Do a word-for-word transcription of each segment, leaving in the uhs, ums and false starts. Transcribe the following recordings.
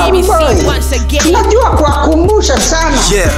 Tunajua kuwakumbusha sana. Yeah.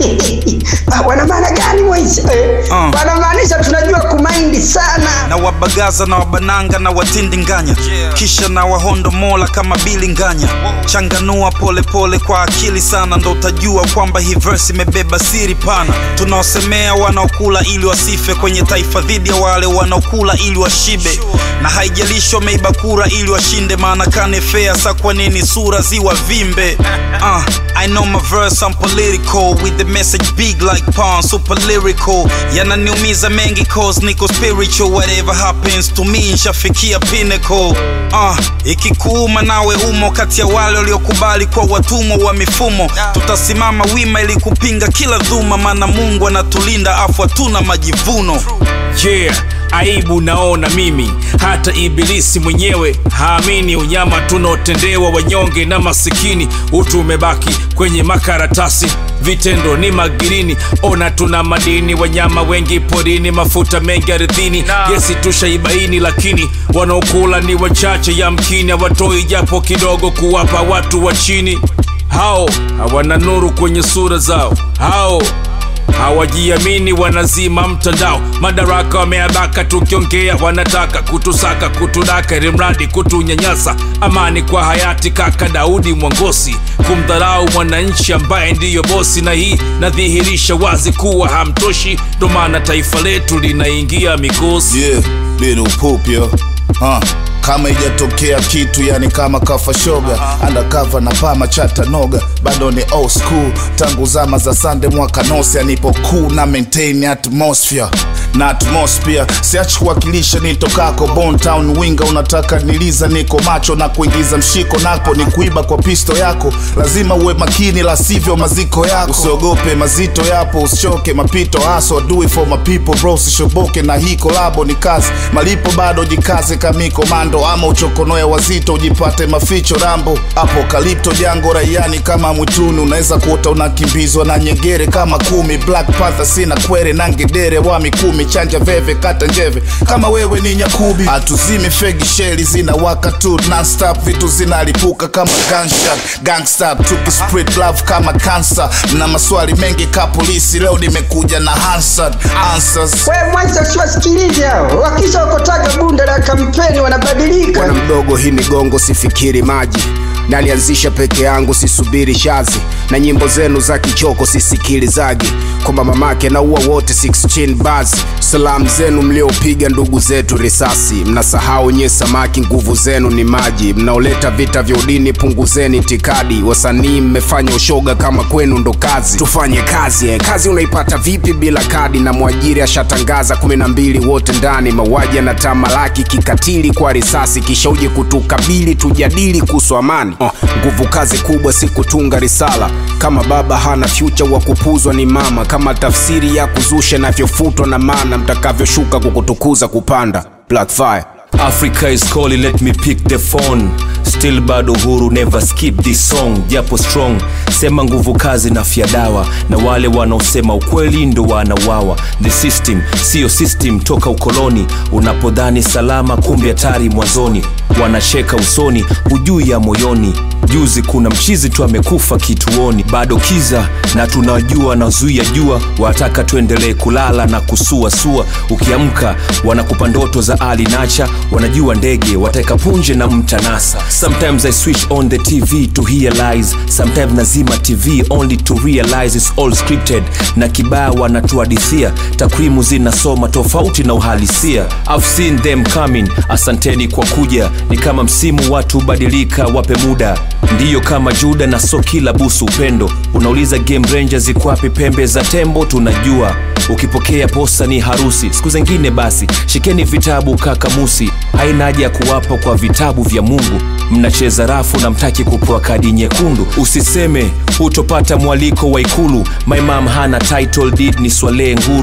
Wana maana gani Moise? Uh. Wanamaanisha tunajua kumaindi sana. Na wabagaza na wabananga na watindinganya. Yeah. Kisha na wahondo mola kama bilinganya. Changanua pole pole kwa akili sana, ndo utajua kwamba hii verse imebeba siri pana. Tunaosemea wanaokula ili wasife kwenye taifa dhidi ya wale wanaokula ili washibe. Na haijalisho meiba kura ili washinde, maana kane fair sa kwa nini sura ziwa vimbe. uh, I know my verse, I'm political with the message big like Pawn, super lyrical. Yananiumiza mengi cause niko spiritual. Whatever happens to me nshafikia pinnacle. uh, Ikikuuma nawe umo kati ya wale waliokubali kwa watumwa wa mifumo. Tutasimama wima ili kupinga kila dhuma, maana Mungu anatulinda afu hatuna majivuno. Yeah, aibu naona mimi, hata ibilisi mwenyewe haamini unyama tunaotendewa wanyonge na masikini. Utu umebaki kwenye makaratasi, vitendo ni magirini. Ona tuna madini, wanyama wengi porini, mafuta mengi ardhini. Yesi tushaibaini, lakini wanaokula ni wachache, yamkini hawatoi japo kidogo kuwapa watu wa chini. Hao hawana nuru kwenye sura zao, hao hawajiamini, wanazima mtandao. Madaraka wameabaka, tukiongea wanataka kutusaka, kutudaka, rimradi kutunyanyasa. Amani kwa hayati kaka Daudi Mwangosi, kumdharau mwananchi ambaye ndiyo bosi. Na hii nadhihirisha wazi kuwa hamtoshi, ndo maana taifa letu linaingia mikosi. Yeah, little poop yo. Huh. Kama ijatokea kitu yani kama kafa shoga. Undercover na pama chata noga. Bado ni old school tangu zama za Sunday mwaka nosi. Nipo cool na maintain atmosphere na atmosphere. Siachi kuwakilisha nitokako Bone Town winga. Unataka niliza niko macho na kuingiza mshiko napo ni kuiba kwa pisto yako. Lazima uwe makini la sivyo maziko yako. Usiogope mazito yapo, usichoke mapito haso. Do it for my people bro, sishoboke na hii kolabo ni kazi. Malipo bado jikaze kamiko mando. Ama uchokonoe wazito ujipate maficho rambo. Apokalipto jango raiani kama mwituni. Unaweza kuota unakimbizwa na nyengere kama kumi. Black Panther sina kwere na ngedere wa mikumi. Chanja veve kata njeve kama wewe ni nyakubi. Atuzimi fegi sheli zina waka tu non-stop. Vitu zinalipuka kama gunshot. Gangsta tuki spread love kama cancer. Na maswali mengi ka polisi, leo nimekuja na answered answers. Wewe Moise usiwasikilize hao. Wakisha wakotaga bunda la kampeni wanabadilika. Bwana mdogo hii ni gongo sifikiri maji. Nalianzisha peke yangu sisubiri shazi. Na nyimbo zenu za kichoko sisikilizagi. Kwa mamake na uwa wote sixteen bars. Salamu zenu mliopiga ndugu zetu risasi. Mnasahau nye samaki nguvu zenu ni maji. Mnaoleta vita vya udini punguzeni itikadi. Wasanii mmefanya ushoga kama kwenu ndo kazi. Tufanye kazi eh. Kazi unaipata vipi bila kadi? Na mwajiri ashatangaza kumi na mbili wote ndani. Mauaji na tamalaki kikatili kwa risasi. Kisha uje kutukabili tujadili kuhusu amani. Oh, nguvu kazi kubwa si kutunga risala. Kama baba hana future wa kupuzwa ni mama. Kama tafsiri ya kuzusha na vyofutwa na maana. Mtakavyo shuka kukutukuza kupanda. Black Fire. Africa is calling, let me pick the phone. Still bado huru, never skip this song. Japo strong, sema nguvu kazi na fiadawa. Na wale wanaosema ukweli ndo wanawawa. The system, sio system toka ukoloni. Unapodhani salama kumbe hatari mwanzoni. Wanacheka usoni, hujui ya moyoni. Juzi kuna mchizi tu amekufa kituoni. Bado kiza na tunajua na zuia jua. Wataka tuendelee kulala na kusua sua. Ukiamka wanakupa ndoto za Ali Nacha. Wanajua ndege wataka punje na mtanasa. Sometimes I switch on the T V to hear lies. Sometimes nazima T V only to realize it's all scripted. Na kibaya wanatuadithia, takwimu zinasoma tofauti na uhalisia. I've seen them coming, asanteni kwa kuja. Ni kama msimu watu badilika, wape muda. Ndiyo kama Juda na so kila busu upendo. Unauliza Game Rangers ziko wapi pembe za tembo? Tunajua ukipokea posa ni harusi. Siku zingine basi shikeni vitabu kaka Musi. Haina haja kuwapa kwa vitabu vya Mungu. Mnacheza rafu na mtaki kupewa kadi nyekundu. Usiseme utopata mwaliko wa Ikulu. My mom hana title deed ni Swale Nguru.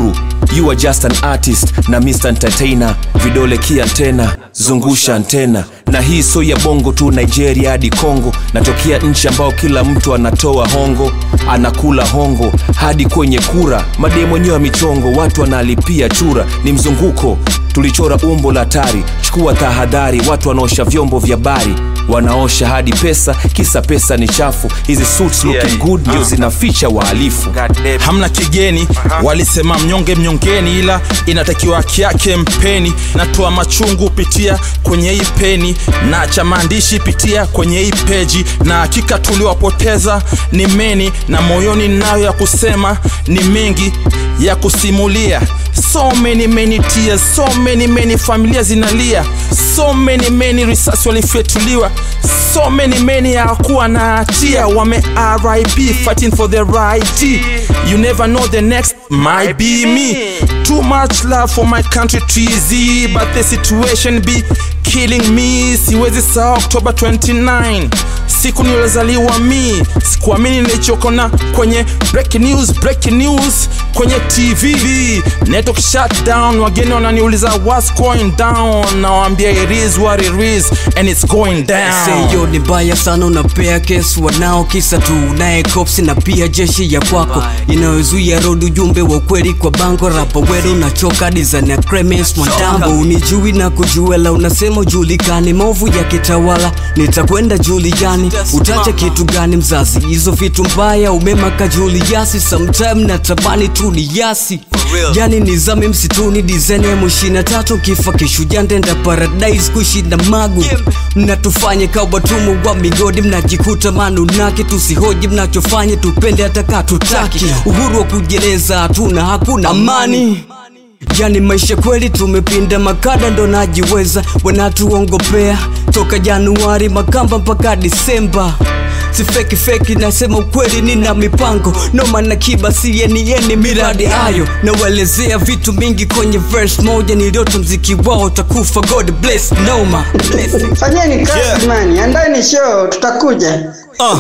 You are just an artist na Mister Entertainer. Vidole kia antena, zungusha antena. Na hii so ya bongo tu, Nigeria hadi Kongo. Natokea nchi ambao kila mtu anatoa hongo, anakula hongo hadi kwenye kura. Mademo nyewe michongo, watu wanalipia chura. Ni mzunguko, tulichora umbo la tari. Chukua tahadhari, watu wanaosha vyombo vya bari. Wanaosha hadi pesa, kisa pesa ni chafu. Hizi suits looking yeah, good ndio uh. zinaficha wahalifu. Hamna kigeni, uh-huh. Walisema mnyonge mnyongeni, ila inatakiwa haki yake mpeni. Natoa machungu pitia kwenye hii peni, na cha maandishi pitia kwenye hii peji. Na hakika tuliwapoteza ni meni, na moyoni nayo ya kusema ni mengi ya kusimulia. So many many tears, so many many familia zinalia. So many many risasi walifetuliwa. So many many hakuwa na hatia. Wame R I P fighting for the right. You never know, the next might be me. Too much love for my country too easy, but the situation be killing me. Siwezi saa October twenty-ninth, siku nilozaliwa mi. Sikuamini nilichokona kwenye breaking news, breaking news kwenye T V. Network shut down, wageni wananiuliza what's going down. Nawaambia it is what it is and it's going down. Say yo ni baya sana, unapea kesi wanao kisa tu nae cops na pia jeshi ya kwako inayozuia road ujumbe wa kweli kwa bango. Rapa wewe unachoka design ya cremes mtambo. Unijui na kujua la unasema ujulikani, maovu ya kitawala nitakwenda Juliani. Utacha kitu gani mzazi, hizo vitu mbaya umemaka Juliasi. Sometime natabani tu ni yasi, yani nizame msituni design ya moshina tatu. Kifa kishuja ndenda paradise kushinda magu. Mnatufanye kawa tumu wa migodi, mnajikuta manunaki. Tusihoji mnachofanya, tupende ataka tutaki. Uhuru wa kujeleza hatuna, hakuna amani. Yani maisha kweli tumepinda makada ndo najiweza. Wanatuongopea toka Januari Makamba mpaka Disemba. Si feki feki nasema ukweli, nina mipango. No mana kiba si yeni yeni miradi ayo. Na walezea vitu mingi kwenye verse moja. Nilioto mziki wao takufa, God bless Noma. Fanyeni kazi yeah. Mani, andani show tutakuja. Uh,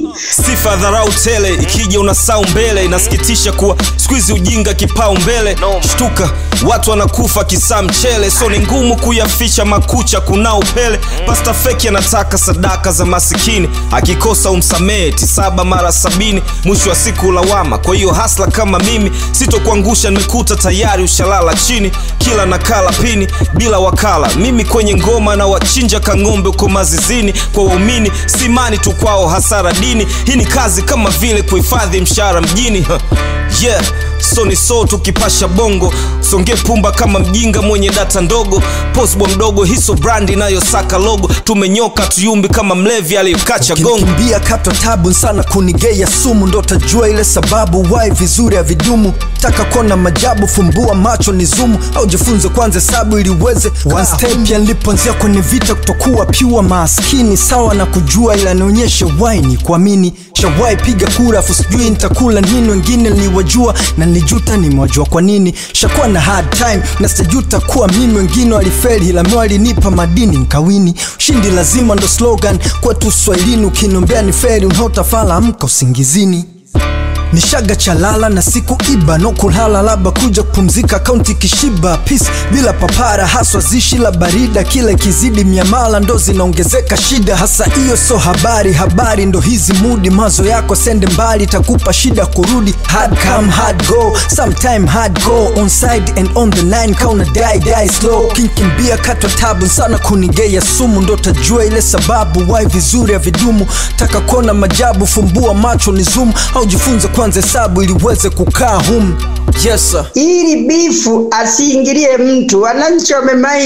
sifa dharau tele, ikija unasau mbele. Inasikitisha kuwa squeeze ujinga kipao mbele. Shtuka, watu wanakufa kisa mchele. So ni ngumu kuyaficha makucha kuna upele. Pasta feki anataka sadaka za masikini, akikosa umsamee tisaba mara sabini. Mwisho wa siku lawama, kwa hiyo hasla kama mimi sitokuangusha, nimekuta tayari ushalala chini. Kila nakala pini, bila wakala. Mimi kwenye ngoma na wachinja kangombe uko mazizini. Kwa waumini, simani tu kwao hasara dini. Hii ni kazi kama vile kuhifadhi mshahara mjini. Yeah, so ni so tukipasha bongo. Songe pumba kama mjinga mwenye data ndogo. Postbo mdogo hiso brandi nayo saka logo. Tumenyoka tuyumbi kama mlevi aliyokacha gongo. Kimbia kato tabu sana kunigea sumu. Ndo tajua ile sababu why vizuri ya vidumu. Taka kona majabu, fumbua macho ni zumu. Au jifunze kwanza sabu ili uweze one step ya nilipoanzia kwenye vita kutokuwa pure maskini. Sawa na kujua ila nionyeshe why ni kuamini. Shawai piga kura afu sijui nitakula nini. Wengine niliwajua na nijuta nimewajua kwa nini. Shakuwa na hard time na sijuta kuwa mimi. Wengine walifeli ila mimi walinipa madini nkawini. Ushindi lazima ndo slogan kwetu Swahilini. Ukinombea ni feri unaotafala amka usingizini. Nishaga chalala na siku iba no kulala, laba kuja kupumzika kaunti kishiba. Peace bila papara haswa zishi la barida. Kila kizidi miamala ndo zinaongezeka shida. Hasa iyo so habari, habari ndo hizi mudi. Mazo yako sende mbali takupa shida kurudi. Hard come hard go, sometime hard go. On side and on the line kauna die die slow. Kinkimbia katwa tabu sana kunigea sumu. Ndo tajua ile sababu why vizuri ya vidumu. Taka kona majabu, fumbua macho ni zoom. Au jifunze kwanza sabu ili uweze kukaa humu. Yes sir. Ili bifu asiingilie mtu, wananchi wamemaini.